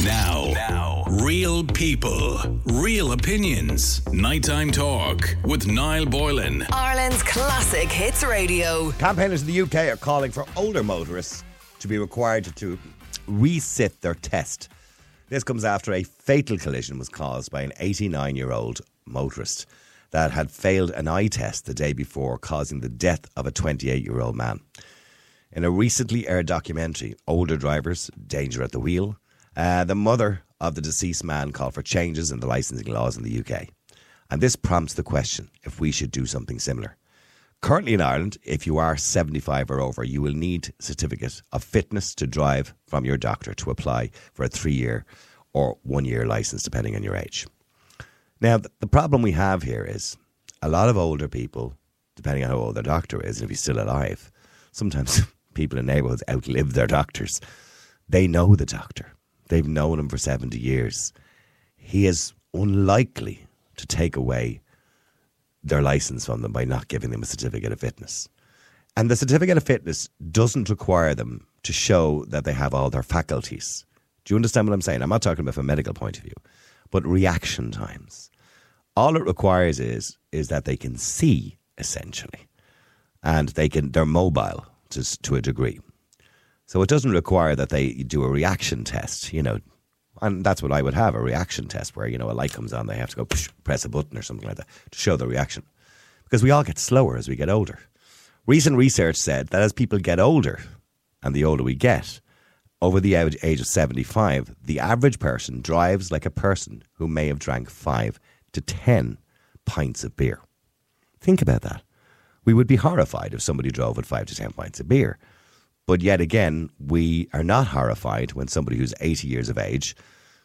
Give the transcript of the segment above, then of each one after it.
Now, real people, real opinions. Nighttime talk with Niall Boylan. Ireland's classic hits radio. Campaigners in the UK are calling for older motorists to be required to resit their test. This comes after a fatal collision was caused by an 89-year-old motorist that had failed an eye test the day before, causing the death of a 28-year-old man. In a recently aired documentary, Older Drivers, Danger at the Wheel, the mother of the deceased man called for changes in the licensing laws in the UK. And this prompts the question if we should do something similar. Currently in Ireland, if you are 75 or over, you will need a certificate of fitness to drive from your doctor to apply for a 3-year or 1-year licence, depending on your age. Now, the problem we have here is a lot of older people, depending on how old their doctor is, and if he's still alive, sometimes people in neighbourhoods outlive their doctors. They know the doctor. They've known him for 70 years. He is unlikely to take away their licence from them by not giving them a certificate of fitness. And the certificate of fitness doesn't require them to show that they have all their faculties. Do you understand what I'm saying? I'm not talking about from a medical point of view, but reaction times. All it requires is that they can see, essentially, and they're mobile to a degree. So it doesn't require that they do a reaction test, and that's what I would have, a reaction test where, a light comes on, they have to go press a button or something like that to show the reaction. Because we all get slower as we get older. Recent research said that as people get older, and the older we get, over the age of 75, the average person drives like a person who may have drank 5 to 10 pints of beer. Think about that. We would be horrified if somebody drove with 5 to 10 pints of beer. But yet again, we are not horrified when somebody who's 80 years of age,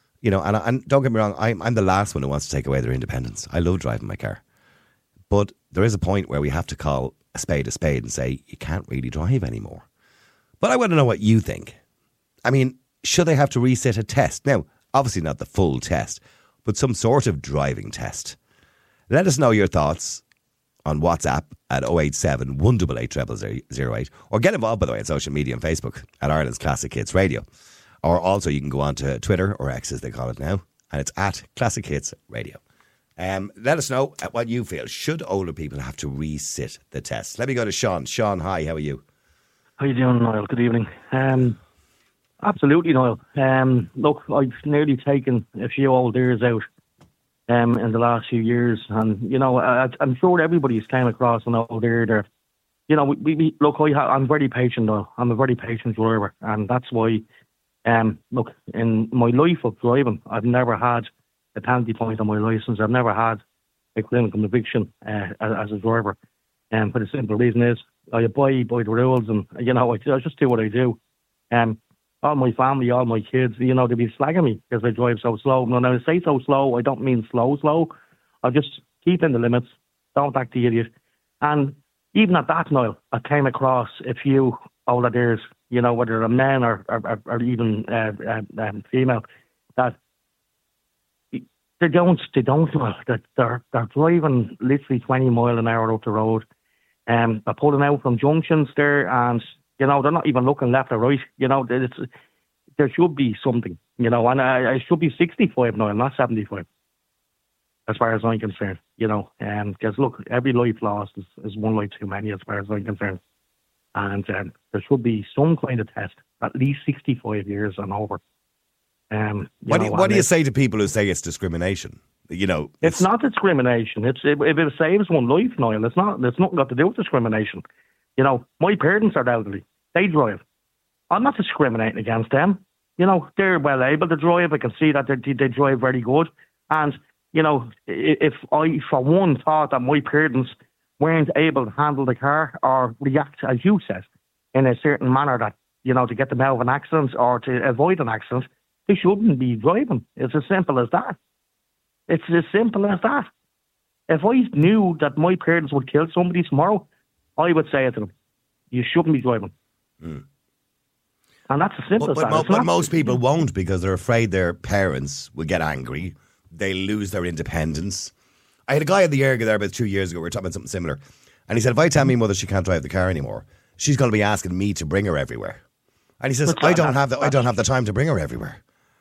and don't get me wrong, I'm the last one who wants to take away their independence. I love driving my car. But there is a point where we have to call a spade and say, you can't really drive anymore. But I want to know what you think. I mean, should they have to resit a test? Now, obviously not the full test, but some sort of driving test. Let us know your thoughts on WhatsApp at 087 188 0008, or get involved, by the way, on social media and Facebook at Ireland's Classic Hits Radio. Or also you can go on to Twitter, or X as they call it now, and it's at Classic Hits Radio. Let us know what you feel. Should older people have to resit the test? Let me go to Sean. Sean, hi, how are you? How you doing, Niall? Good evening. Absolutely, Niall. Look, I've nearly taken a few old ears out in the last few years, and I'm sure everybody's came across an old ear there. I'm very patient, Niall. I'm a very patient driver, and that's why. Look, in my life of driving, I've never had a penalty point on my licence. I've never had a criminal conviction as a driver. For the simple reason is I abide by the rules, and I just do what I do. All my family, all my kids, they be slagging me because I drive so slow. When I say so slow, I don't mean slow. I just keep in the limits, don't act the idiot. And even at that, Niall, I came across a few older dears, whether they're men or even female, that they don't, that they're driving literally 20 mile an hour up the road. They're pulling out from junctions there, and they're not even looking left or right. There should be something, and I should be 65 now, not 75, as far as I'm concerned, because look, every life lost is one life too many, as far as I'm concerned. And there should be some kind of test, at least 65 years and over. What do you say to people who say it's discrimination? It's not discrimination. If it saves one life, Niall, it's nothing got to do with discrimination. My parents are elderly. They drive. I'm not discriminating against them. They're well able to drive. I can see that they drive very good. And, if I, for one, thought that my parents weren't able to handle the car or react, as you said, in a certain manner that, to get them out of an accident or to avoid an accident, they shouldn't be driving. It's as simple as that. It's as simple as that. If I knew that my parents would kill somebody tomorrow, I would say to them, you shouldn't be driving. Mm. And that's as simple as that. But most people won't, because they're afraid their parents will get angry. They lose their independence. I had a guy at the Erga there about 2 years ago. We were talking about something similar. And he said, if I tell me mother she can't drive the car anymore, she's going to be asking me to bring her everywhere. And he says, I don't have the time to bring her everywhere.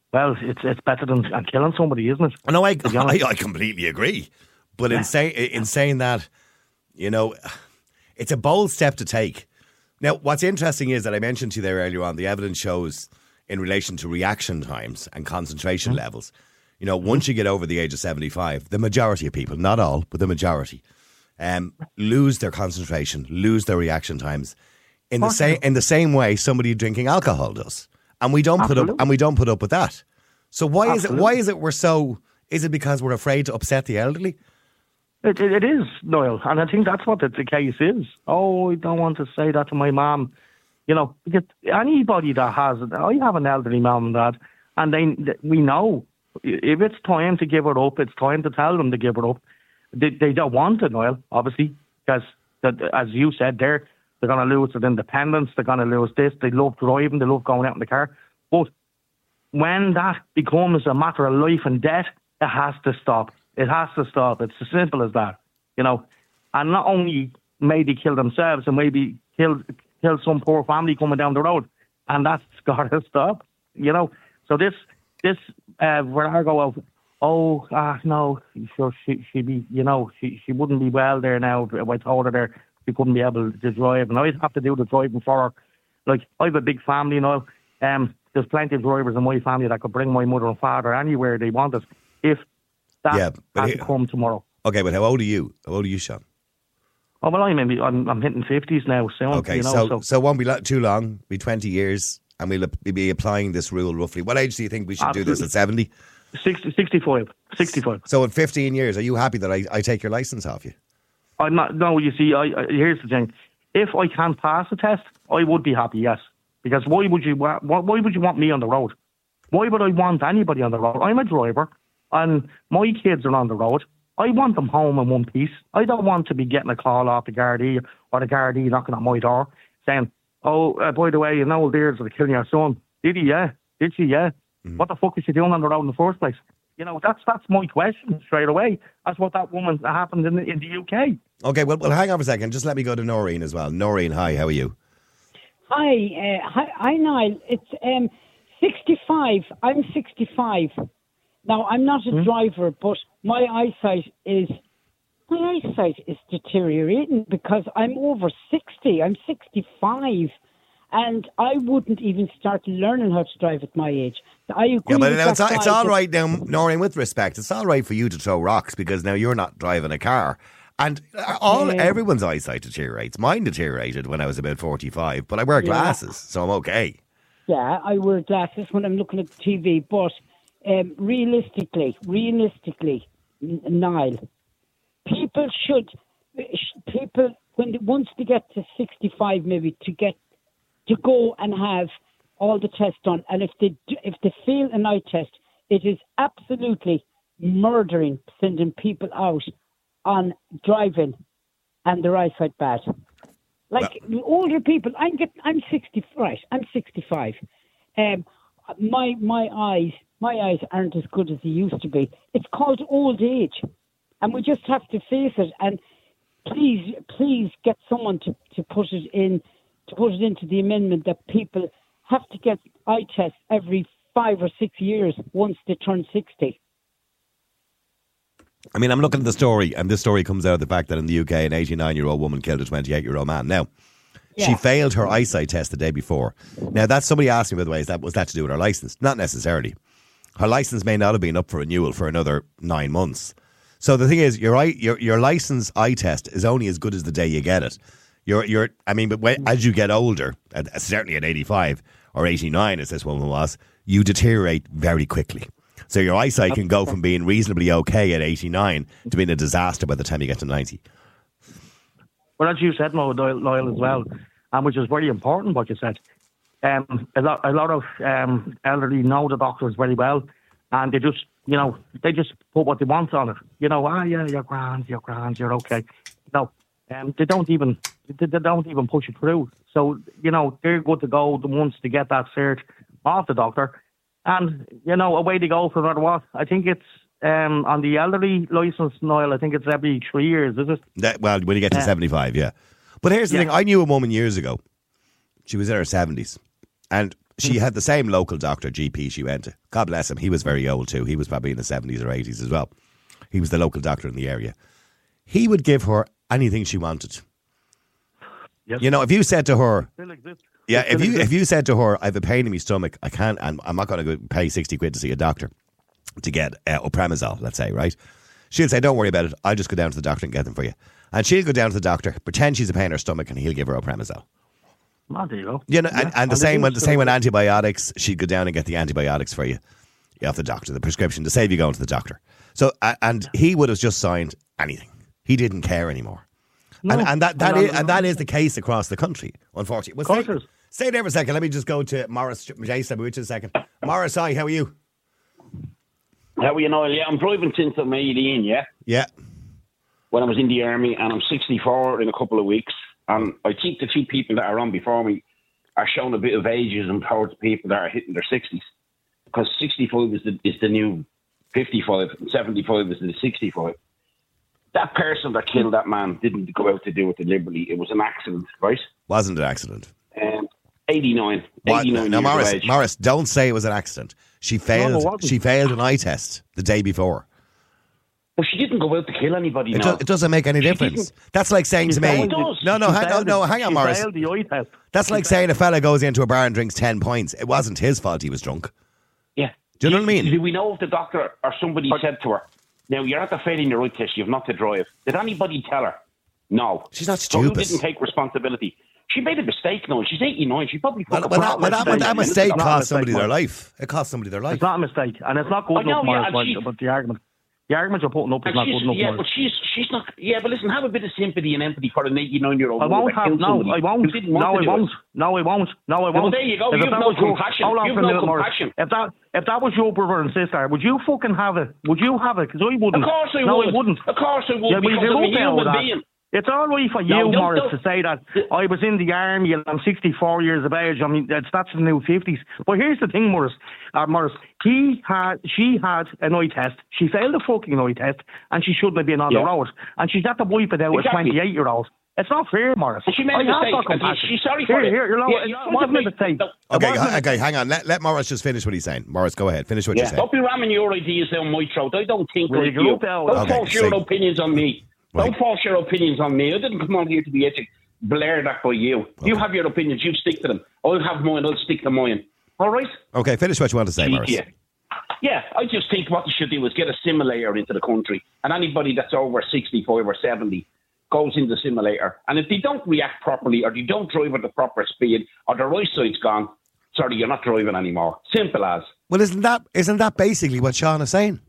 well, it's better than killing somebody, isn't it? No, I completely agree. But in saying that, you know, it's a bold step to take. Now, what's interesting is that I mentioned to you there earlier on, the evidence shows in relation to reaction times and concentration levels, you know, once you get over the age of 75, the majority of people, not all, but the majority, lose their concentration, lose their reaction times in the same way somebody drinking alcohol does. And we don't put up with that. So why is it we're so, is it because we're afraid to upset the elderly? It is, Niall, and I think that's what the case is. Oh, I don't want to say that to my mum. You know, because anybody that has, I have an elderly mum and dad, and we know if it's time to give it up, it's time to tell them to give it up. They don't want it, Niall, obviously, because as you said they're going to lose their independence, they're going to lose this, they love driving, they love going out in the car. But when that becomes a matter of life and death, it has to stop. It has to stop. It's as simple as that, you know. And not only may they kill themselves and maybe kill some poor family coming down the road, and that's got to stop, you know. So this Virgo of, no, sure she'd be, you know, she wouldn't be well there now. If I told her there she couldn't be able to drive, and I'd have to do the driving for her. Like, I have a big family, you know. There's plenty of drivers in my family that could bring my mother and father anywhere they wanted if that had to come tomorrow. Okay, but how old are you? How old are you, Sean? Oh, well, I'm hitting 50s now soon. Okay, you know, so it won't be too long, be 20 years, and we'll be applying this rule roughly. What age do you think we should do this, at 70? 65. So in 15 years, are you happy that I take your licence off you? I'm not. No, you see, here's the thing. If I can pass the test, I would be happy, yes. Because why would you want me on the road? Why would I want anybody on the road? I'm a driver, and my kids are on the road. I want them home in one piece. I don't want to be getting a call off the Gardaí or the Gardaí knocking at my door saying, oh, by the way, you know, there's killing your son. Did he? Yeah. Did she? Yeah. Mm-hmm. What the fuck is she doing on the road in the first place? You know, that's my question straight away. That's what that woman happened in the UK. Okay, well, hang on for a second. Just let me go to Noreen as well. Noreen, hi, how are you? Hi, Niall. It's 65. I'm 65. Now, I'm not a driver, but my eyesight is deteriorating because I'm over 60. I'm 65. And I wouldn't even start learning how to drive at my age. I agree. Yeah, but now it's all right now, Noreen, with respect. It's all right for you to throw rocks because now you're not driving a car. And everyone's eyesight deteriorates. Mine deteriorated when I was about 45, but I wear glasses, so I'm okay. Yeah, I wear glasses when I'm looking at the TV, but realistically, Niall, people once they get to 65, maybe to go and have all the tests done, and if they fail an eye test, it is absolutely murdering sending people out on driving and their eyesight bad. Like older people, I'm 60, right? I'm 65. My eyes aren't as good as they used to be. It's called old age, and we just have to face it. And please get someone to put it into the amendment that people have to get eye tests every 5 or 6 years once they turn 60. I mean, I'm looking at the story, and this story comes out of the fact that in the UK, an 89-year-old woman killed a 28-year-old man. Now, she failed her eyesight test the day before. Now, that's somebody asked me, by the way, was that to do with her licence? Not necessarily. Her licence may not have been up for renewal for another 9 months. So the thing is, your licence eye test is only as good as the day you get it. But as you get older, certainly at 85 or 89, as this woman was, you deteriorate very quickly. So your eyesight can go from being reasonably okay at 89 to being a disaster by the time you get to 90. Well, as you said, Niall, as well, and which is very important what you said. A lot of elderly know the doctors very well, and they just put what they want on it. You know, you're grand, you're okay. No, they don't even push it through. So, you know, they're good to go once they get that cert off the doctor. And, you know, away they go for no matter what. I think it's on the elderly licence, Niall, I think it's every 3 years, is it? When you get to 75, yeah. But here's the thing. I knew a woman years ago. She was in her 70s. And she had the same local doctor, GP she went to. God bless him. He was very old too. He was probably in the 70s or 80s as well. He was the local doctor in the area. He would give her anything she wanted. Yes. You know, if you said to her, Still exists. yeah, if you said to her, I have a pain in my stomach, I can't, and I'm not going to go pay 60 quid to see a doctor to get Opramazole, let's say, right? She'll say, don't worry about it. I'll just go down to the doctor and get them for you. And she'll go down to the doctor, pretend she's a pain in her stomach, and he'll give her Opramazole. Oh, there you go. You know, Yeah. and the same with antibiotics. She'd go down and get the antibiotics for you off the doctor, the prescription to save you going to the doctor. So, and he would have just signed anything. He didn't care anymore. No. And that is the case across the country, unfortunately. Well, Of course it is. stay there for a second. Let me just go to Morris Jason with you a second. Morris, hi, how are you? How are you, Noel? Yeah, I'm driving since I'm 18, yeah? Yeah. When I was in the army, and I'm 64 in a couple of weeks. And I think the few people that are on before me are showing a bit of ageism towards people that are hitting their 60s. Because 65 is the new 55, and 75 is the 65. That person that killed that man didn't go out to do it deliberately. It was an accident, right? Wasn't an accident. 89. What? 89 Now, years of age. Morris, don't say it was an accident. She failed. it wasn't. She failed an eye test the day before. But she didn't go out to kill anybody now. It doesn't make any difference. That's like saying to me, It does. hang on, Morris. She failed the eye test. That's like saying a fella goes into a bar and drinks 10 pints. It wasn't his fault he was drunk. Yeah. Do you know what I mean? Do we know if the doctor or somebody said to her, now you're at the failing your eye test, you've not to drive? Did anybody tell her? No. She's not So who stupid. didn't take responsibility? She made a mistake now. She's 89. She probably Well, fucking that mistake It's not a cost mistake, somebody their Mark. life. It cost somebody their life. It's not a mistake, and it's not good I know, enough, Morris, yeah, and but the argument you're putting up is And not good enough, yeah, Morris. but she's not. Yeah, but listen, have a bit of sympathy and empathy for an 89-year-old. I won't have. No, I won't. No, I won't. No, I won't. No, I won't. Well, there you go. If You've that no was your- compassion. Hold on You've for a no minute, Morris. compassion. If that was your brother and sister, would you fucking have it? Would you have it? Because I wouldn't. Of course I no, would. I wouldn't. Of course I would, Yeah, but because you I'm a don't know human that. being. It's all right for you, No, Morris, don't- to say that I was in the army and I'm 64 years of age. I mean, that's the new 50s. But here's the thing, Morris. She had an eye test. She failed the fucking eye test, and she shouldn't have been on the road. And she's got to wipe it out with a Exactly. 28-year-old. It's not fair, Morris. And she made a I have mistake, got and compassion. she's sorry for it. Here, Yeah, it wasn't a mistake. Okay, hang on. Let Morris just finish what he's saying. Morris, go ahead. Finish what you're Yeah, saying. don't be ramming your ideas down my throat. I don't think Well, like you you. look out. Don't Okay, force your so- opinions on me. Right. Don't force your opinions on me. I didn't come on here to be blared at by you. You have your opinions. You stick to them. I'll have mine. I'll stick to mine. All right? Okay, finish what you want to say, Morris. Yeah, I just think what you should do is get a simulator into the country, and anybody that's over 65 or 70 goes in the simulator, and if they don't react properly, or they don't drive at the proper speed, or their eyesight's gone, sorry, you're not driving anymore. Simple as. Well, isn't that basically what Sean is saying?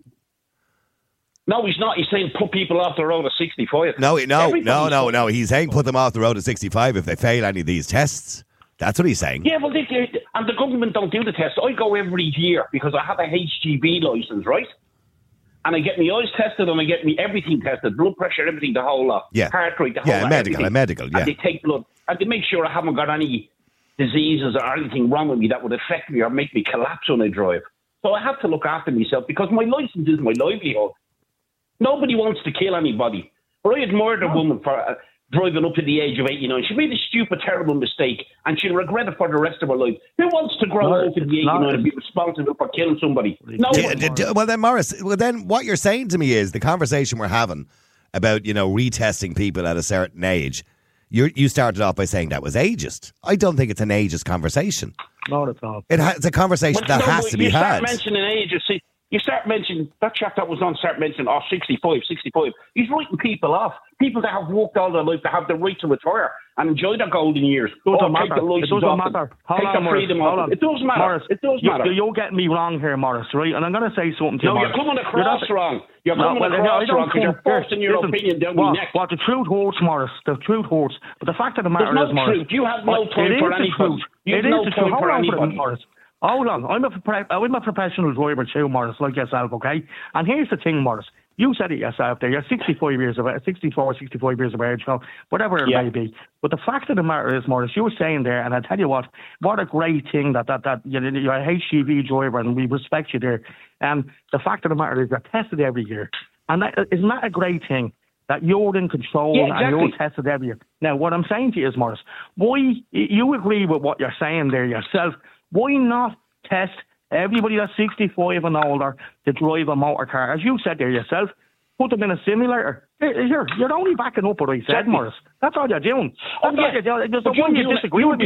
No, he's not. He's saying put people off the road at 65. No. Everybody's- He's saying put them off the road at 65 if they fail any of these tests. That's what he's saying. Yeah, well, and the government don't do the test. I go every year because I have a HGV licence, right? And I get my eyes tested and I get me everything tested, blood pressure, everything, the whole lot. Yeah. Heart rate, the whole lot. medical, everything. yeah. And they take blood and they make sure I haven't got any diseases or anything wrong with me that would affect me or make me collapse when I drive. So I have to look after myself because my licence is my livelihood. Nobody wants to kill anybody. But I admire the woman for driving up to the age of 89. She made a stupid, terrible mistake, and she'll regret it for the rest of her life. Who wants to grow up to the 89 and be responsible for killing somebody? No one. Well, then, Morris, what you're saying to me is the conversation we're having about, retesting people at a certain age. You started off by saying that was ageist. I don't think it's an ageist conversation. No, it's not. It's a conversation that has to be you had. Start mentioning age, you start mentioning, that chap that was on, start mentioning, 65. He's writing people off. People that have worked all their life, that have the right to retire and enjoy their golden years. Doesn't Take matter. the license It doesn't off them. matter. Take the freedom off them. It does matter. Morris, it does matter. You're getting me wrong here, Morris, right? And I'm going to say something to you, No, Morris. you're coming across wrong. You're coming I across don't wrong because you're come- forcing your listen, opinion down what, my neck. What the truth hurts, Morris. The truth hurts. But the fact of the matter There's is, no Morris. truth. You have no But time it for is the anybody. truth. You It have no is the time truth. for Hold on anybody. Morris. Hold on. I'm a professional driver too, Morris, like yourself, okay? And here's the thing, Morris. You said it yourself there. You're 65 years of age, 65 years of age, whatever it may be. But the fact of the matter is, Morris, you were saying there, and I tell you what a great thing that you're a HGV driver, and we respect you there. And the fact of the matter is, you're tested every year, and isn't that a great thing? That you're in control and you're tested every year. Now, what I'm saying to you is, Morris, why you agree with what you're saying there yourself? Why not test everybody that's 65 and older to drive a motor car? As you said there yourself, put them in a simulator. You're only backing up what I said, Morris. That's all you're doing. That's all you're doing. There's no one you disagree with me.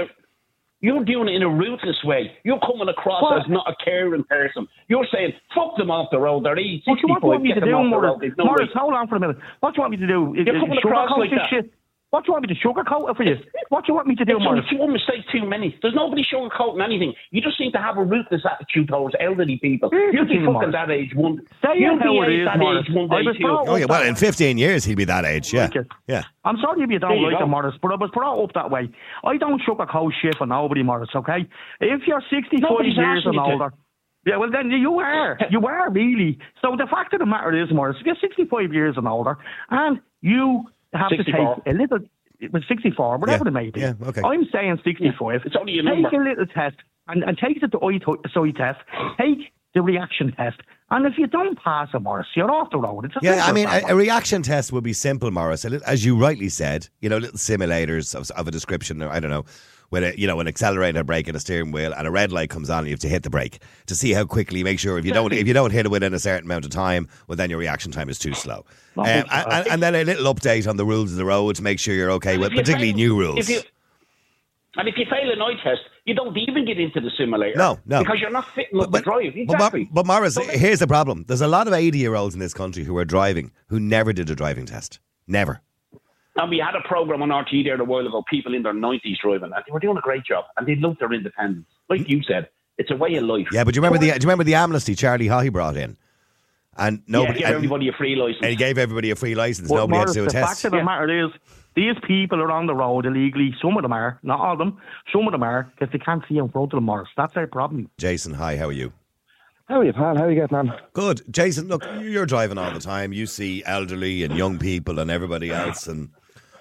You're doing it in a ruthless way. You're coming across as not a caring person. You're saying, fuck them off the road. They're 65. What do you want me to do, Morris? Hold on for a minute. What do you want me to do? You're coming across like that. Shit? What do you want me to sugarcoat it for you? What do you want me to do, Morris? It's one mistake too many. There's nobody sugarcoating anything. You just seem to have a ruthless attitude towards elderly people. You'll be fucking that age one. You'll be that age one day too. Oh yeah, well in 15 years he'll be that age. Yeah, yeah. I'm sorry if you don't like it, Morris, but I was brought up that way. I don't sugarcoat shit for nobody, Morris. Okay, if you're 65 years and older. Yeah, well then you are. You are really. So the fact of the matter is, Morris, if you're 65 years and older and you have 64. To take a little, it was 64, whatever it may be. Yeah, okay. I'm saying 65. It's only a number. Take a little test and take it to the eye test. Take the reaction test. And if you don't pass it, Morris, you're off the road. I mean, a reaction test would be simple, Morris. As you rightly said, little simulators of a description, I don't know, with an accelerator, brake and a steering wheel, and a red light comes on and you have to hit the brake to see how quickly, make sure if you don't hit it within a certain amount of time, well then your reaction time is too slow. And then a little update on the rules of the road to make sure you're okay with particularly new rules. And if you fail an eye test, you don't even get into the simulator. No. Because you're not fitting up the drive. Exactly. But Morris, here's the problem. There's a lot of 80-year-olds in this country who are driving who never did a driving test. Never. And we had a programme on RT there a while ago, people in their 90s driving, and they were doing a great job, and they loved their independence. Like you said, it's a way of life. Yeah, but do you remember the amnesty Charlie Haughey brought in? And nobody gave everybody a free licence. And he gave everybody a free licence. Nobody Morris, had to do a test. The fact of the matter is, these people are on the road illegally. Some of them are, not all of them. Some of them are, because they can't see in front of them, Morris. That's their problem. Jason, hi, how are you? How are you, pal? How are you getting on? Good. Jason, look, you're driving all the time. You see elderly and young people and everybody else, and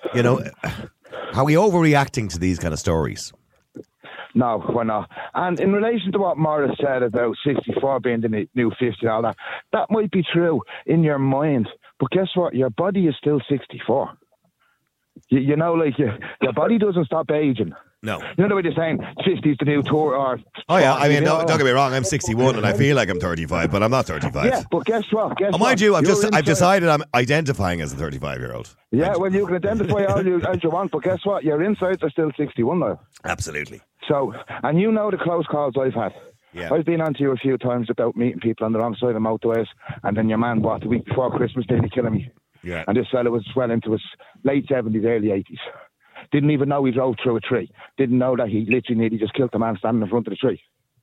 are we overreacting to these kind of stories? No, we're not. And in relation to what Morris said about 64 being the new 50 and all that might be true in your mind. But guess what? Your body is still 64. Your body doesn't stop aging. No. You know the way they're saying 50 is the new tour or... Oh yeah, I mean, don't get me wrong, I'm 61 and I feel like I'm 35, but I'm not 35. Yeah, but guess what? Mind you, I've decided I'm identifying as a 35-year-old. Yeah, well, you can identify all as you want, but guess what? Your insides are still 61 now. Absolutely. So, and you know the close calls I've had. Yeah. I've been on to you a few times about meeting people on the wrong side of motorways, and then your man, the week before Christmas, nearly killing me. Yeah. And this fella was well into his late 70s, early 80s. Didn't even know he drove through a tree. Didn't know that he literally nearly just killed the man standing in front of the tree.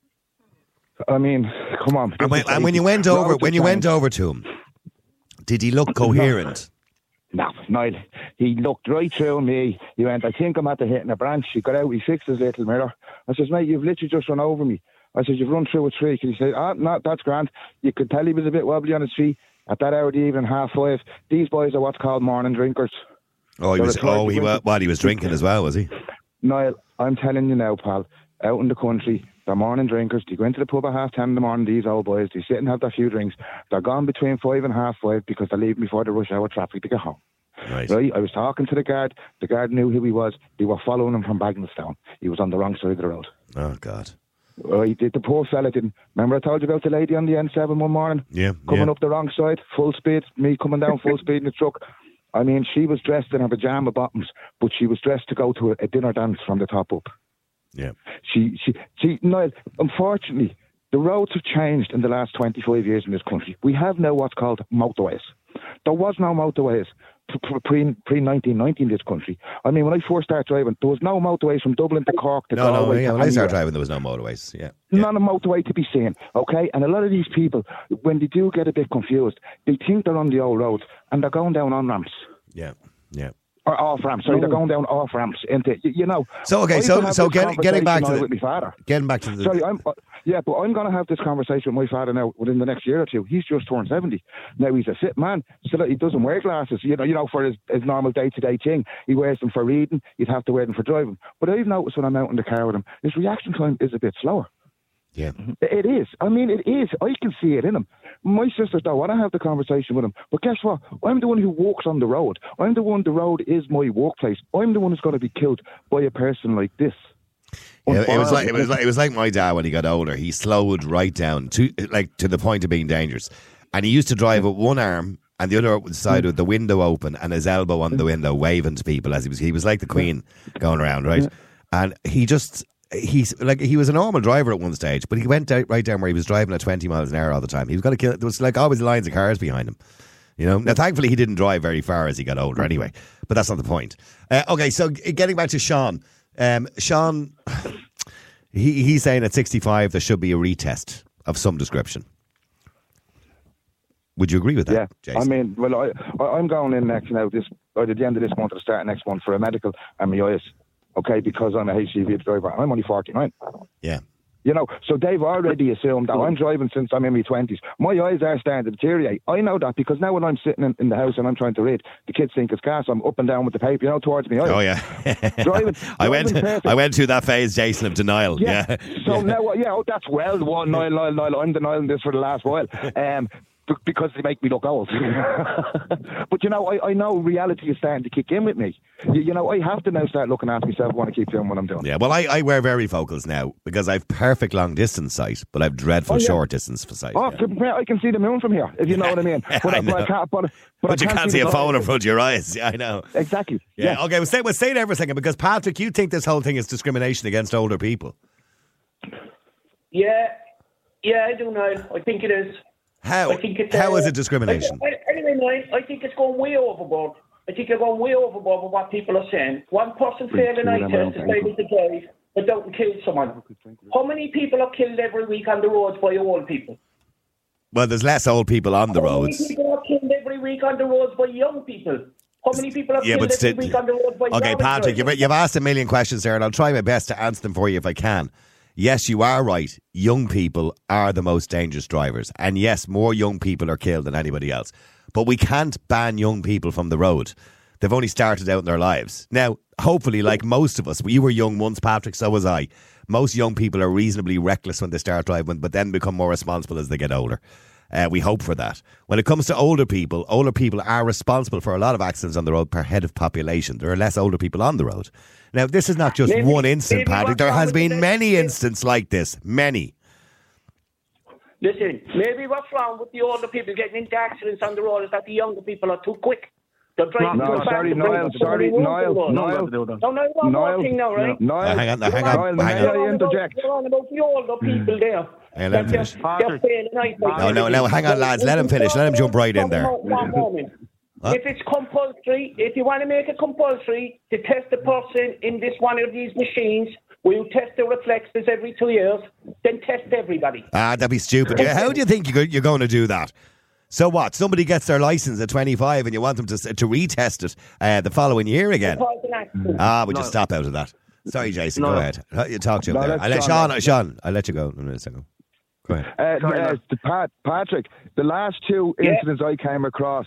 I mean, come on. And when you went over to him, did he look coherent? No, Niall. He looked right through me. He went, I think I'm at the hitting a branch. He got out, he fixed his little mirror. I says, mate, you've literally just run over me. I said, you've run through a tree. He said, no, that's grand. You could tell he was a bit wobbly on his feet. At that hour of the evening, 5:30, these boys are what's called morning drinkers. He was drinking as well, was he? Niall, I'm telling you now, pal, out in the country, they're morning drinkers. They go into the pub at 10:30 in the morning, these old boys. They sit and have their few drinks. They're gone between 5 and 5:30 because they're leaving before the rush hour traffic to get home. Right. I was talking to the guard. The guard knew who he was. They were following him from Bagnallstown. He was on the wrong side of the road. Oh, God. The poor fella didn't. Remember I told you about the lady on the N7 one morning? Yeah. Coming up the wrong side, full speed. Me coming down full speed in the truck. I mean, she was dressed in her pajama bottoms, but she was dressed to go to a dinner dance from the top up. Yeah. She Niall, unfortunately, the roads have changed in the last 25 years in this country. We have now what's called motorways. There was no motorways pre-1990 in this country. I mean, when I first started driving, there was no motorways from Dublin to Cork to Galway. When I started driving, there was no motorways. Yeah. Not a motorway to be seen, okay? And a lot of these people, when they do get a bit confused, they think they're on the old roads and they're going down on ramps. Yeah. Or off ramps. Sorry, they're going down off ramps into, So okay, so getting back to with my father. Getting back to the. Sorry, but I'm going to have this conversation with my father now within the next year or two. He's just turned 70. Now he's a fit man, so that he doesn't wear glasses. For his normal day-to-day thing, he wears them for reading. He'd have to wear them for driving. But I've noticed when I'm out in the car with him, his reaction time is a bit slower. Yeah. It is. I mean, it is. I can see it in him. My sisters don't want to have the conversation with him. But guess what? I'm the one who walks on the road. The road is my workplace. I'm the one who's going to be killed by a person like this. It was like my dad when he got older. He slowed right down to the point of being dangerous, and he used to drive with one arm and the other side with the window open and his elbow on the window, waving to people as he was like the Queen going around, right? And he was a normal driver at one stage, but he went right down where he was driving at 20 miles an hour all the time. He was going to kill. There was like always lines of cars behind him. You know, now thankfully he didn't drive very far as he got older anyway, but that's not the point. Okay, so getting back to Sean. Sean, he's saying at 65 there should be a retest of some description. Would you agree with that, Yeah, Jason? I mean, well, I'm going in next now, at the end of this month or the start of next month for a medical and my eyes, okay, because I'm a HGV driver. I'm only 49. Yeah. You know, so they've already assumed that I'm driving since I'm in my 20s. My eyes are starting to deteriorate. I know that because now when I'm sitting in the house and I'm trying to read, the kids think it's gas. I'm up and down with the paper, towards me eyes. Oh, yeah. Driving I went through that phase, Jason, of denial. Yeah. So now, that's well one. Niall, I'm denying this for the last while. Because they make me look old. But, I know reality is starting to kick in with me. I have to now start looking after myself. I want to keep doing what I'm doing. Yeah, well, I wear varifocals now because I've perfect long distance sight, but I've dreadful short distance for sight. Oh, yeah. I can see the moon from here, if you know what I mean. But you can't see a phone in front of your eyes. Yeah, I know. Exactly. Yeah. Okay, we'll stay there for a second because, Patrick, you think this whole thing is discrimination against older people. Yeah, I do know. I think it is. How is it discrimination? Anyway, I think it's going way overboard. I think you're going way overboard with what people are saying. One person failed an eye test to say to drive, but don't kill someone. How many people are killed every week on the roads by old people? Well, there's less old people on the roads. How many people are killed every week on the roads by young people? How many people are killed every week on the roads by young people? Okay, Patrick, you've asked a million questions there, and I'll try my best to answer them for you if I can. Yes, you are right. Young people are the most dangerous drivers. And yes, more young people are killed than anybody else. But we can't ban young people from the road. They've only started out in their lives. Now, hopefully, like most of us, you were young once, Patrick, so was I. Most young people are reasonably reckless when they start driving, but then become more responsible as they get older. We hope for that. When it comes to older people are responsible for a lot of accidents on the road per head of population. There are less older people on the road. Now, this is not just one incident, Patrick. There has been many incidents like this. Many. Listen, maybe what's wrong with the older people getting into accidents on the road is that the younger people are too quick. They're driving too fast. Niall. One more thing now, right? Niall, hang on. I interject? You're on about the older people there. Let him finish. No, hang on, lads. Let him finish. Let him jump right in there. One moment. If it's compulsory, if you want to make it compulsory to test the person in one of these machines, where you test the reflexes every 2 years, then test everybody. That'd be stupid. How do you think you're going to do that? So what? Somebody gets their licence at 25 and you want them to retest it the following year again? We'll just stop out of that. Sorry, Jason, go ahead. You talk to him there. I'll let Sean, I'll let you go in a minute. Go ahead. Patrick, the last two incidents I came across,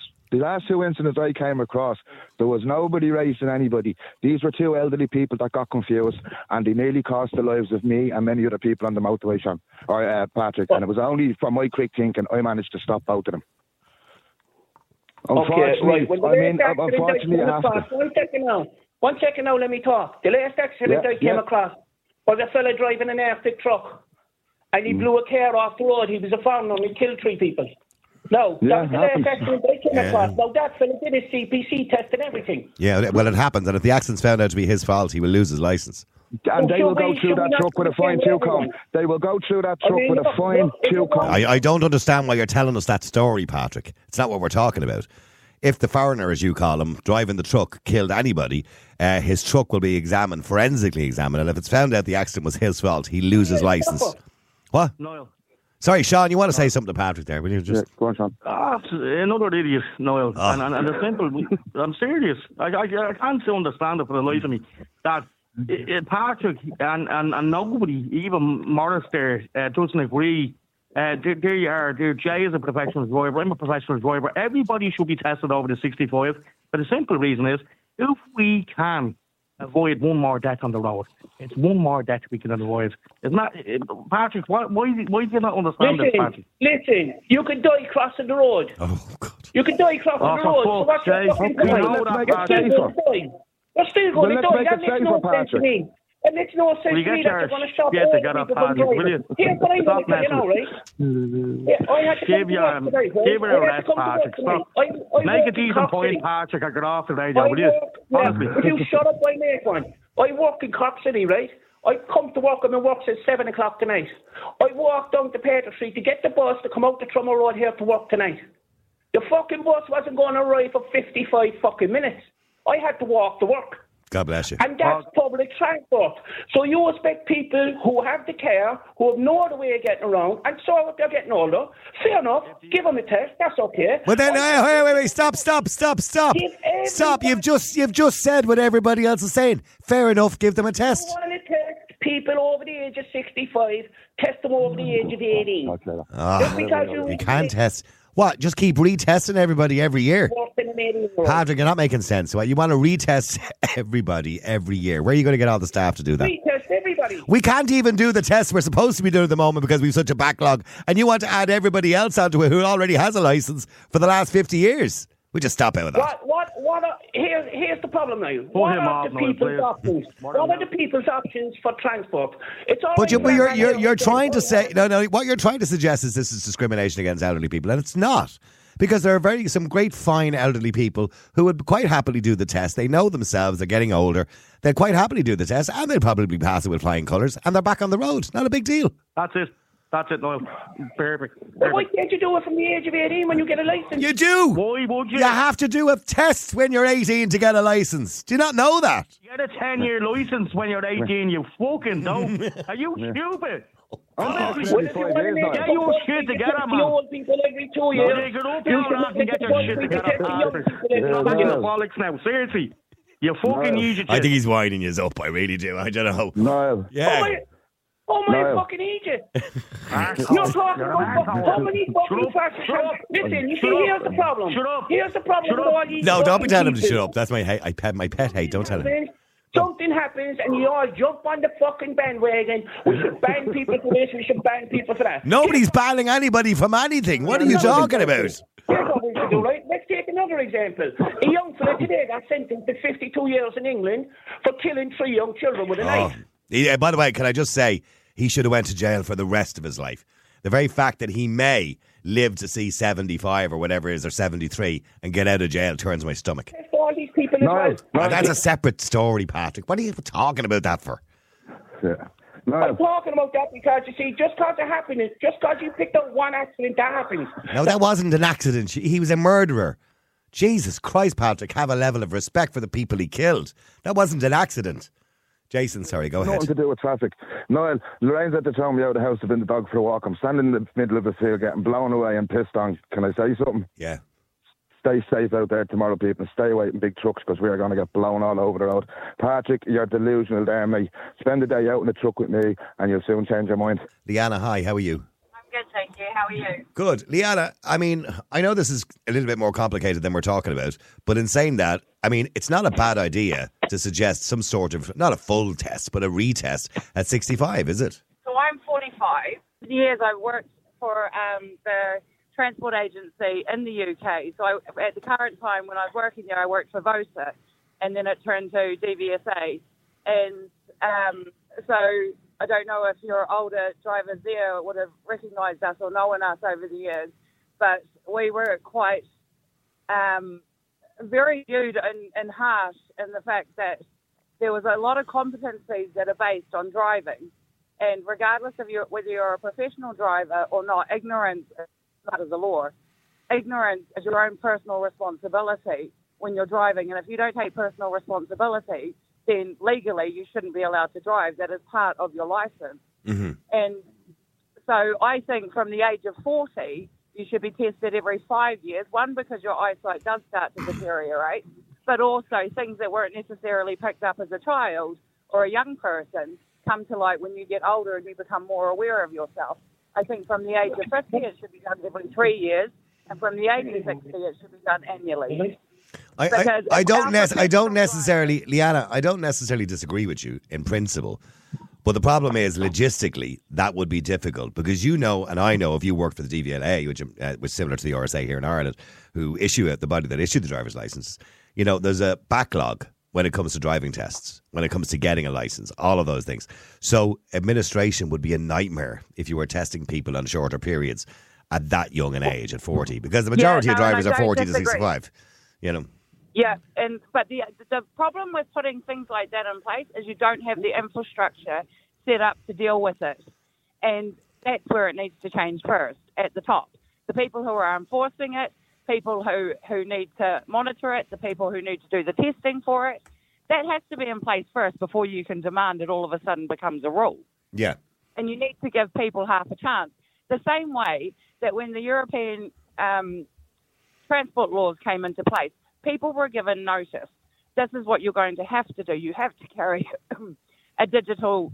there was nobody racing anybody. These were two elderly people that got confused, and they nearly cost the lives of me and many other people on the motorway, Sean, or Patrick. And it was only from my quick thinking I managed to stop both of them. Unfortunately, unfortunately, I have to. One second now, let me talk. The last accident I came across was a fella driving an Arctic truck, and he blew a car off the road. He was a foreigner and he killed 3 people. No, that's the last accident I came across. Now, that fella did his CPC test and everything. Yeah, well, it happens, and if the accident's found out to be his fault, he will lose his licence. And they will go through that truck with a fine tooth comb. They will go through that truck with a fine tooth comb. I don't understand why you're telling us that story, Patrick. It's not what we're talking about. If the foreigner, as you call him, driving the truck killed anybody, his truck will be examined, forensically examined, and if it's found out the accident was his fault, he loses licence. What? Niall. Sorry, Sean, you want to say something to Patrick there, will you? Just go on, Sean. Another idiot, Niall. And it's simple. I'm serious. I can't understand it for the life of me. That Patrick and nobody, even Morris there, doesn't agree. There you are. Jay is a professional driver. I'm a professional driver. Everybody should be tested over the 65. But the simple reason is, if we can avoid one more death on the road, it's one more death we can avoid. It's not, Patrick. Why do you not understand this, Patrick? Listen, you could die crossing the road. Oh God! You could die crossing the road. So what's your fucking point? You're still going to die. That makes no sense to me. It makes no sense to me that you're going to stop all people from driving. Here's what I'm going to tell you now, right? I had to give you a rest, Patrick. Stop. Make a decent point, Patrick. I got off the radio, will you? Honestly. Will you shut up, I make one. I work in Cork City, right? I come to work, and my work at 7 o'clock tonight. I walked down to Peter Street to get the bus to come out to Trummer Road here to work tonight. The fucking bus wasn't going to arrive for 55 fucking minutes. I had to walk to work. God bless you. And that's public transport. So you expect people who have the car, who have no other way of getting around, and so if they're getting older, fair enough, give them a test, that's okay. But then, wait, stop. Stop, you've just said what everybody else is saying. Fair enough, give them a test. I want to test people over the age of 65, test them over the age of 18. Just because you can't test. What? Just keep retesting everybody every year? Patrick, you're not making sense. What? You want to retest everybody every year? Where are you going to get all the staff to do that? Retest everybody. We can't even do the tests we're supposed to be doing at the moment because we've such a backlog. And you want to add everybody else onto it who already has a licence for the last 50 years. We just stop out with that. Here's the problem now. What are the people's options? What are the people's options for transport? It's all but you're trying to say no. What you're trying to suggest is this is discrimination against elderly people, and it's not. Because there are some great fine elderly people who would quite happily do the test. They know themselves, they're getting older. They'd quite happily do the test, and they'd probably pass it with flying colours, and they're back on the road. Not a big deal. That's it, Noel. Perfect. But why can't you do it from the age of 18 when you get a licence? You do. Why would you? You have to do a test when you're 18 to get a licence. Do you not know that? You get a 10-year licence when you're 18, you fucking don't. Are you stupid? Get your shit together, man. The old people every 2 years. Get up and get your shit together, You're not getting bollocks now. Seriously. You fucking use it. I think he's winding you up. I really do. I don't know. No. Yeah. Oh my fucking Egypt! You're talking about how many fucking facts. Listen, you see, here's the problem. Here's the problem with all these. No, don't be telling him to shut up. That's my pet hate. Don't tell him. Something happens and you all jump on the fucking bandwagon. We should ban people for this, we should ban people for that. Nobody's banning anybody from anything. What are you talking about? Here's what we should do, right? Let's take another example. A young fella today got sentenced to 52 years in England for killing 3 young children with a knife. Yeah, by the way, can I just say, he should have went to jail for the rest of his life. The very fact that he may live to see 75 or whatever it is, or 73, and get out of jail turns my stomach. All these people as well. That's a separate story, Patrick. What are you talking about that for? Yeah. No. I'm talking about that because, you see, just because it happened, just because you picked up one accident, that happens. No, that wasn't an accident. He was a murderer. Jesus Christ, Patrick, have a level of respect for the people he killed. That wasn't an accident. Jason, sorry, go ahead. Nothing to do with traffic. Noel, Lorraine's at the town me out of the house to bring the dog for a walk. I'm standing in the middle of the field getting blown away and pissed on. Can I say something? Yeah. Stay safe out there tomorrow, people. Stay away in big trucks because we're going to get blown all over the road. Patrick, you're delusional there, mate. Spend the day out in the truck with me and you'll soon change your mind. Leanna, hi, how are you? Good, thank you. How are you? Good. Leanna, I mean, I know this is a little bit more complicated than we're talking about, but in saying that, I mean, it's not a bad idea to suggest some sort of, not a full test, but a retest at 65, is it? So I'm 45. For years I worked for the transport agency in the UK. So at the current time when I was working there, I worked for VOSA, and then it turned to DVSA. And so I don't know if your older drivers there would have recognised us or known us over the years, but we were quite very viewed and harsh in the fact that there was a lot of competencies that are based on driving. And regardless of whether you're a professional driver or not, ignorance is part of the law. Ignorance is your own personal responsibility when you're driving. And if you don't take personal responsibility, then legally you shouldn't be allowed to drive. That is part of your license. Mm-hmm. And so I think from the age of 40, you should be tested every 5 years. One, because your eyesight does start to deteriorate, but also things that weren't necessarily picked up as a child or a young person come to light when you get older and you become more aware of yourself. I think from the age of 50, it should be done every 3 years, and from the age of 60, it should be done annually. I don't necessarily, Leanna, I don't necessarily disagree with you in principle. But the problem is, logistically, that would be difficult because you know, and I know, if you worked for the DVLA, which was similar to the RSA here in Ireland, who issue the body that issue the driver's licenses, you know, there's a backlog when it comes to driving tests, when it comes to getting a license, all of those things. So administration would be a nightmare if you were testing people on shorter periods at that young an age, at 40, because the majority of drivers are 40 to 65, you know. Yeah, but the problem with putting things like that in place is you don't have the infrastructure set up to deal with it. And that's where it needs to change first, at the top. The people who are enforcing it, people who need to monitor it, the people who need to do the testing for it, that has to be in place first before you can demand it all of a sudden becomes a rule. Yeah. And you need to give people half a chance. The same way that when the European transport laws came into place, people were given notice. This is what you're going to have to do. You have to carry a digital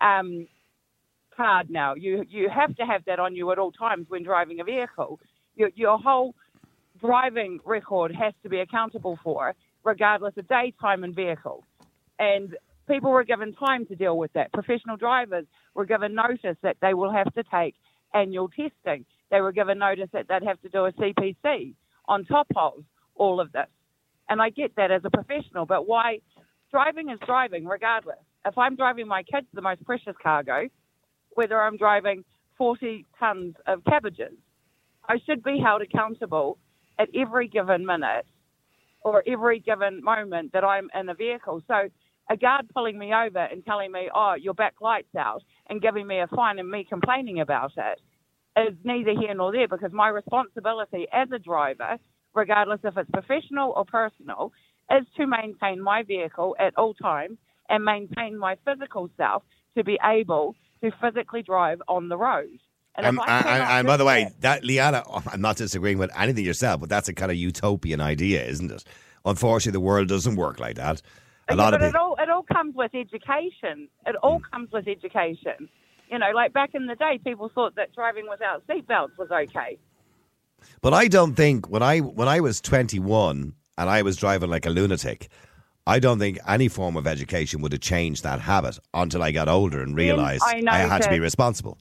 card now. You have to have that on you at all times when driving a vehicle. Your whole driving record has to be accountable for, regardless of day, time and vehicle. And people were given time to deal with that. Professional drivers were given notice that they will have to take annual testing. They were given notice that they'd have to do a CPC on top of all of this. And I get that as a professional, but why? Driving is driving regardless. If I'm driving my kids the most precious cargo, whether I'm driving 40 tons of cabbages, I should be held accountable at every given minute or every given moment that I'm in a vehicle. So a guard pulling me over and telling me, oh, your back light's out, and giving me a fine and me complaining about it is neither here nor there, because my responsibility as a driver, regardless if it's professional or personal, is to maintain my vehicle at all times and maintain my physical self to be able to physically drive on the road. And by the way, that Leanna, I'm not disagreeing with anything yourself, but that's a kind of utopian idea, isn't it? Unfortunately, the world doesn't work like that. It all comes with education. It all comes with education. You know, like back in the day, people thought that driving without seatbelts was okay. But I don't think when I was 21 and I was driving like a lunatic, I don't think any form of education would have changed that habit until I got older and realised I had to be responsible.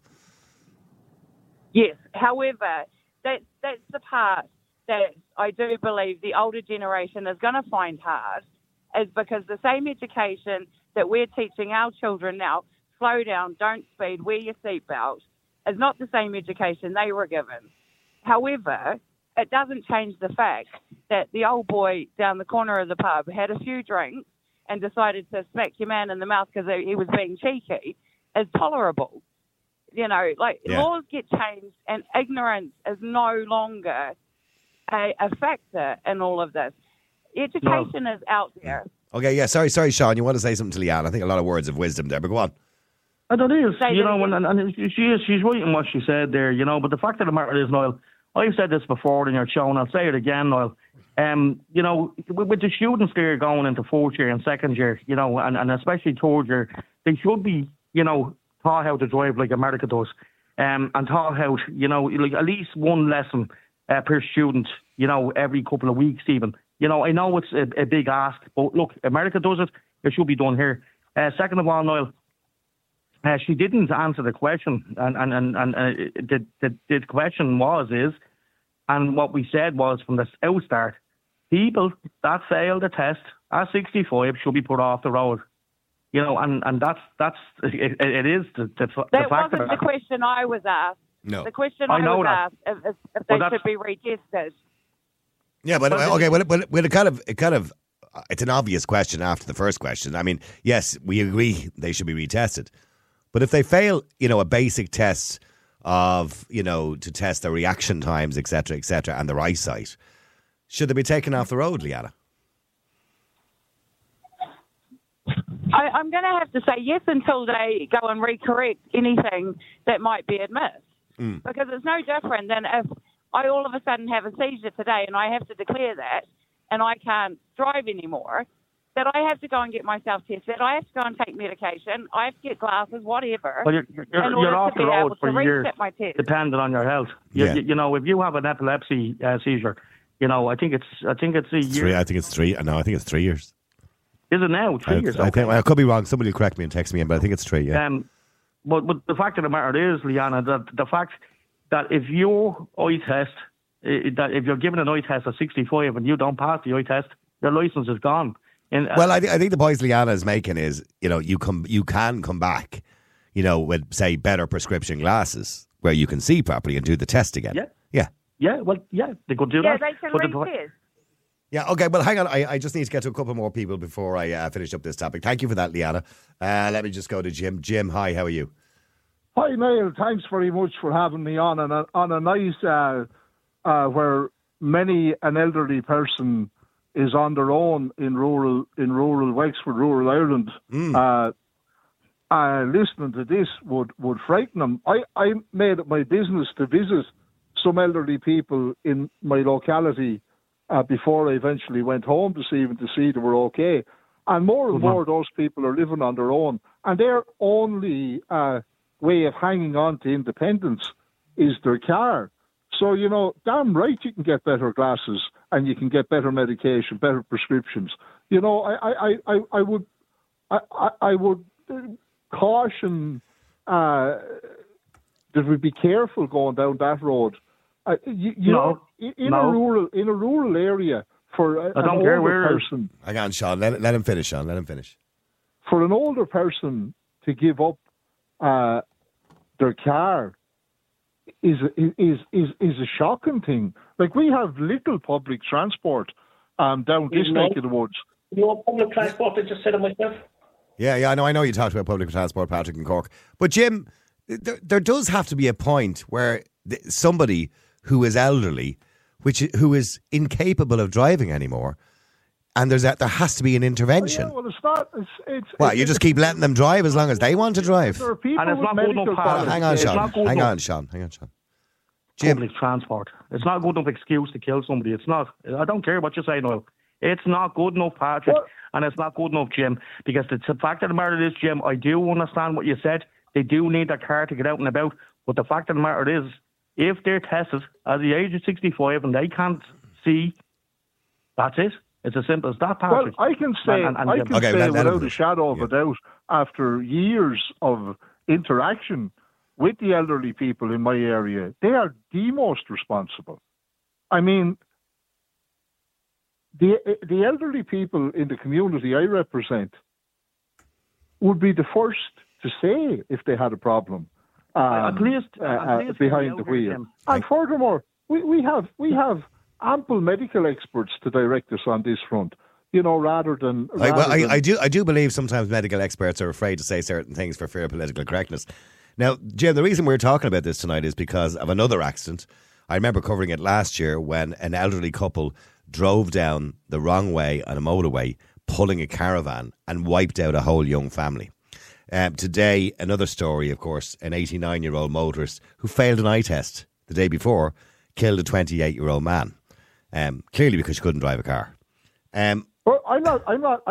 Yes. However, that's the part that I do believe the older generation is going to find hard, is because the same education that we're teaching our children now, slow down, don't speed, wear your seatbelt, is not the same education they were given. However, it doesn't change the fact that the old boy down the corner of the pub had a few drinks and decided to smack your man in the mouth because he was being cheeky is tolerable. You know, laws get changed and ignorance is no longer a factor in all of this. Education is out there. Okay, yeah, sorry, Sean, you want to say something to Leanne? I think a lot of words of wisdom there, but go on. I don't know, you know, and she's right in what she said there, you know, but the fact of the matter is, Niall, I've said this before in your show, and I'll say it again, Niall. You know, with the students there going into fourth year and second year, you know, and especially third year, they should be, you know, taught how to drive like America does, and taught how, you know, like at least one lesson per student, you know, every couple of weeks even. You know, I know it's a big ask, but look, America does it. It should be done here. Second of all, Niall, she didn't answer the question, and the question is, and what we said was from the outstart, people that fail the test at 65 should be put off the road. You know, and that's it is the fact. That wasn't the question I was asked. No, the question I was asked if they should be retested. Yeah, but okay, well, it kind of, it's an obvious question after the first question. I mean, yes, we agree they should be retested. But if they fail, you know, a basic test of, you know, to test their reaction times, et cetera, and their eyesight, should they be taken off the road, Leanna? I'm going to have to say yes until they go and recorrect anything that might be amiss. Because it's no different than if I all of a sudden have a seizure today and I have to declare that and I can't drive anymore, that I have to go and get myself tested, I have to go and take medication, I have to get glasses, whatever. Well, you're off the road for a year, depending on your health. You know, if you have an epilepsy seizure, you know, I think it's a year. I think it's 3. No, I think it's 3 years. Is it now 3 years? I think I could be wrong. Somebody will correct me and text me in, but I think it's 3. Yeah. But the fact of the matter is, Leanna, that the fact that if your eye test, that if you're given an eye test at 65 and you don't pass the eye test, your license is gone. Well, I think the point Leanna is making is, you can come back, with, say, better prescription glasses where you can see properly and do the test again. Yeah. They could do that. Yeah, they can retest. Yeah, okay, well, hang on. I just need to get to a couple more people before I finish up this topic. Thank you for that, Leanna. Let me just go to Jim. Jim, hi, how are you? Hi, Niall. Thanks very much for having me on a nice where many an elderly person is on their own in rural Wexford, rural Ireland. Listening to this would frighten them. I made it my business to visit some elderly people in my locality before I eventually went home to see they were okay. And more and more of those people are living on their own. And their only way of hanging on to independence is their car. So, damn right you can get better glasses and you can get better medication, better prescriptions. I would caution that we be careful going down that road. In a rural area for an older person. Hang on, Sean. Let him finish, Sean. Let him finish. For an older person to give up their car is a shocking thing. Like, we have little public transport down this neck of the woods. You want public transport? I just said it myself. Yeah, I know you talked about public transport, Patrick, in Cork. But Jim, there does have to be a point where somebody who is elderly, who is incapable of driving anymore, and there has to be an intervention. Well, it's not. Well, you just keep letting them drive as long as they want to drive. There are people And it's with not good medical enough, problems. Hang on, Sean. Jim. Public transport. It's not a good enough excuse to kill somebody. It's not. I don't care what you say, Noel. It's not good enough, Patrick, and it's not good enough, Jim, because the fact of the matter is, Jim, I do understand what you said. They do need their car to get out and about, but the fact of the matter is, if they're tested at the age of 65 and they can't see, that's it. It's as simple as that, Patrick. Well, I can say, without a shadow of a doubt, after years of interaction with the elderly people in my area, they are the most responsible. I mean, the elderly people in the community I represent would be the first to say if they had a problem at least behind the wheel. And furthermore, we have ample medical experts to direct us on this front. Rather than I do believe sometimes medical experts are afraid to say certain things for fear of political correctness. Now, Jim, the reason we're talking about this tonight is because of another accident. I remember covering it last year when an elderly couple drove down the wrong way on a motorway, pulling a caravan, and wiped out a whole young family. Today, another story, of course, an 89-year-old motorist who failed an eye test the day before killed a 28-year-old man, clearly because she couldn't drive a car. Well, I'm not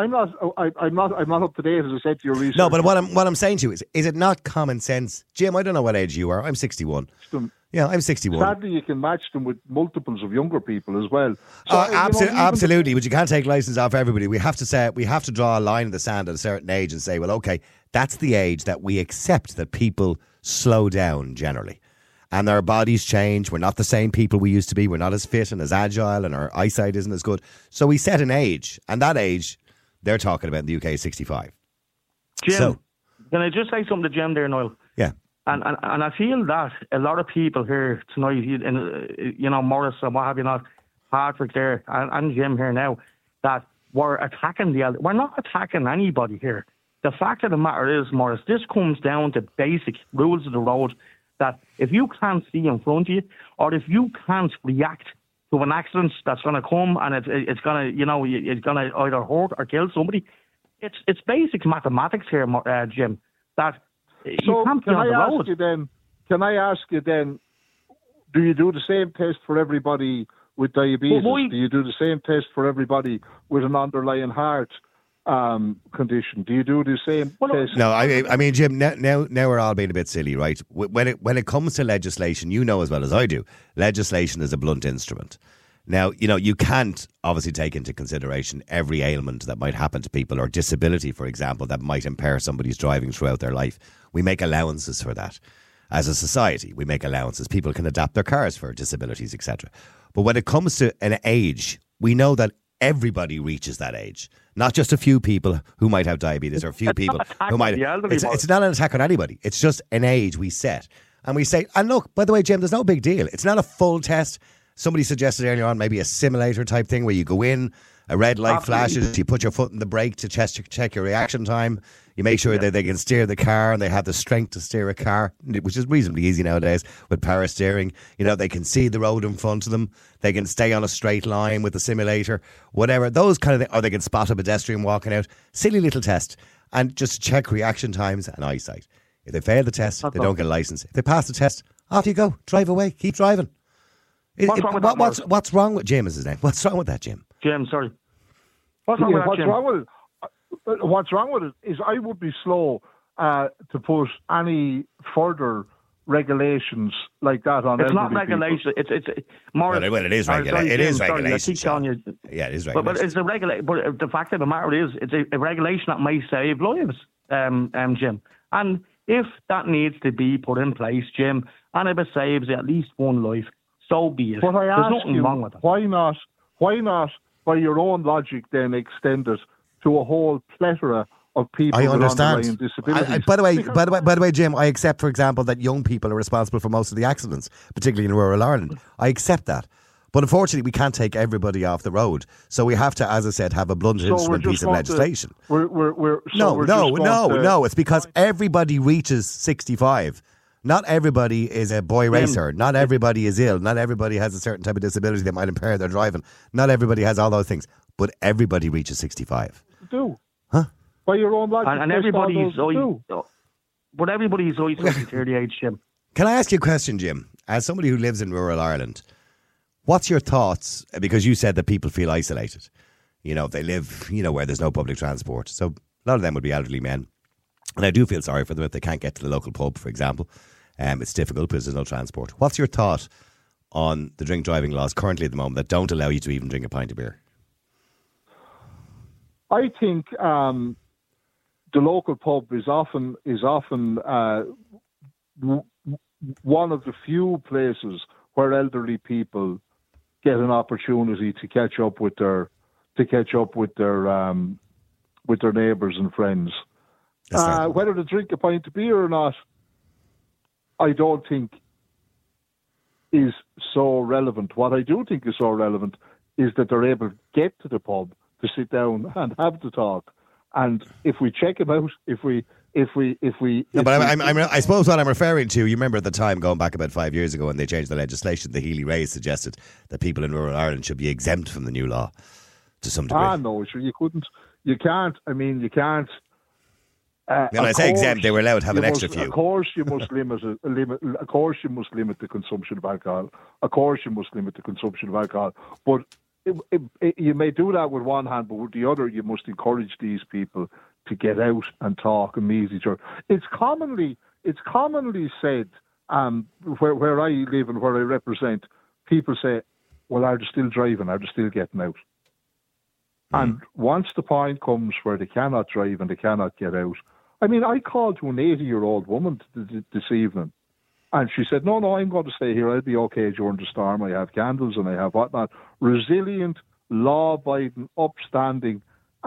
up to date, as I said to your research. No, but what I'm saying to you is it not common sense, Jim? I don't know what age you are. I'm 61. Yeah, I'm 61. Sadly, you can match them with multiples of younger people as well. So, absolutely, but you can't take license off everybody. We have to draw a line in the sand at a certain age and say, well, okay, that's the age that we accept that people slow down generally. And our bodies change. We're not the same people we used to be. We're not as fit and as agile, and our eyesight isn't as good. So we set an age, and that age they're talking about in the UK is 65. Jim, can I just say something to Jim there, Noel? Yeah. And I feel that a lot of people here tonight, Morris and what have you not, Patrick there and Jim here now, that we're attacking the elder. We're not attacking anybody here. The fact of the matter is, Morris, this comes down to basic rules of the road, that if you can't see in front of you, or if you can't react to an accident that's going to come and it's going to, it's going to either hurt or kill somebody, it's basic mathematics here, Jim, that so can I ask you then, do you do the same test for everybody with diabetes? Do you do the same test for everybody with an underlying heart condition? Do you do the same test? No, I mean, Jim, now we're all being a bit silly, right? When it comes to legislation, you know as well as I do, legislation is a blunt instrument. Now, you can't obviously take into consideration every ailment that might happen to people, or disability, for example, that might impair somebody's driving throughout their life. We make allowances for that. As a society, we make allowances. People can adapt their cars for disabilities, etc. But when it comes to an age, we know that everybody reaches that age. Not just a few people who might have diabetes or a few people who might. It's not an attack on anybody. It's just an age we set. And we say, and look, by the way, Jim, there's no big deal. It's not a full test. Somebody suggested earlier on maybe a simulator type thing where you go in, a red light flashes, you put your foot in the brake to check your reaction time. You make sure that they can steer the car and they have the strength to steer a car, which is reasonably easy nowadays with power steering. You know, they can see the road in front of them. They can stay on a straight line with the simulator, whatever. Those kind of things. Or they can spot a pedestrian walking out. Silly little test. And just check reaction times and eyesight. If they fail the test, they don't get a licence. If they pass the test, off you go. Drive away. Keep driving. What's wrong with Jim is his name? What's wrong with that, Jim? Jim, sorry. What's wrong with that, Jim? What's wrong with it is I would be slow to put any further regulations like that on. It's not regulation. It's more. Well, it is regulation. It is regulation. I keep telling you. Yeah, it is regulation. But it's a regulation. But the fact of the matter is, it's a regulation that may save lives, Jim. And if that needs to be put in place, Jim, and if it saves at least one life, so be it. But I There's ask nothing you, wrong with it. Why not, by your own logic, then extend it to a whole plethora of people with underlying disabilities? By the way, Jim, I accept, for example, that young people are responsible for most of the accidents, particularly in rural Ireland. I accept that. But unfortunately, we can't take everybody off the road. So we have to, as I said, have a blunt instrument piece of legislation. No. It's because everybody reaches 65. Not everybody is a boy racer. Not everybody is ill. Not everybody has a certain type of disability that might impair their driving. Not everybody has all those things. But everybody reaches 65. Do. Huh? By your own logic. And everybody's but everybody's always near the age, Jim. Can I ask you a question, Jim? As somebody who lives in rural Ireland, what's your thoughts? Because you said that people feel isolated. You know, they live, where there's no public transport. So a lot of them would be elderly men. And I do feel sorry for them if they can't get to the local pub, for example. It's difficult because there's no transport. What's your thought on the drink driving laws currently at the moment that don't allow you to even drink a pint of beer? I think the local pub is often one of the few places where elderly people get an opportunity to catch up with their neighbours and friends. Whether to drink a pint of beer or not, I don't think is so relevant. What I do think is so relevant is that they're able to get to the pub to sit down and have the talk. And if we check them out, I suppose what I'm referring to, you remember at the time, going back about 5 years ago when they changed the legislation, the Healy-Rae suggested that people in rural Ireland should be exempt from the new law to some degree. No, sure, you couldn't. You can't. I mean, you can't. When I say exempt, they were allowed to have an extra few. Of course, you must limit. Of course, you must limit the consumption of alcohol. But you may do that with one hand, but with the other, you must encourage these people to get out and talk and meet each other. It's commonly said where I live and where I represent. People say, "Well, are they still driving? Are they still getting out?" And once the point comes where they cannot drive and they cannot get out, I mean, I called to an 80-year-old woman this evening, and she said, no, I'm going to stay here. I'll be okay during the storm. I have candles and I have whatnot. Resilient, law-abiding, upstanding.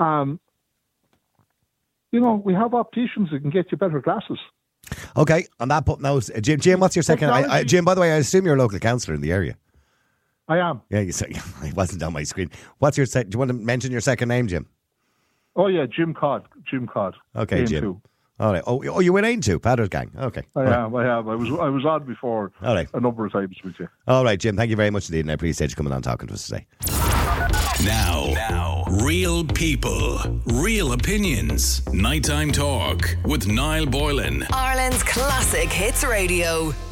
We have opticians that can get you better glasses. Okay, on that note, Jim, what's your second? Jim, by the way, I assume you're a local councillor in the area. I am. Yeah, you said it wasn't on my screen. What's your? Do you want to mention your second name, Jim? Oh yeah, Jim Codd. Okay, Jim. Two. All right. Oh, you were in too, Padder's Gang. Okay. I have. I was on before. All right. A number of times with you. All right, Jim. Thank you very much indeed, and I appreciate you coming on talking to us today. Now, real people, real opinions. Nighttime Talk with Niall Boylan. Ireland's Classic Hits Radio.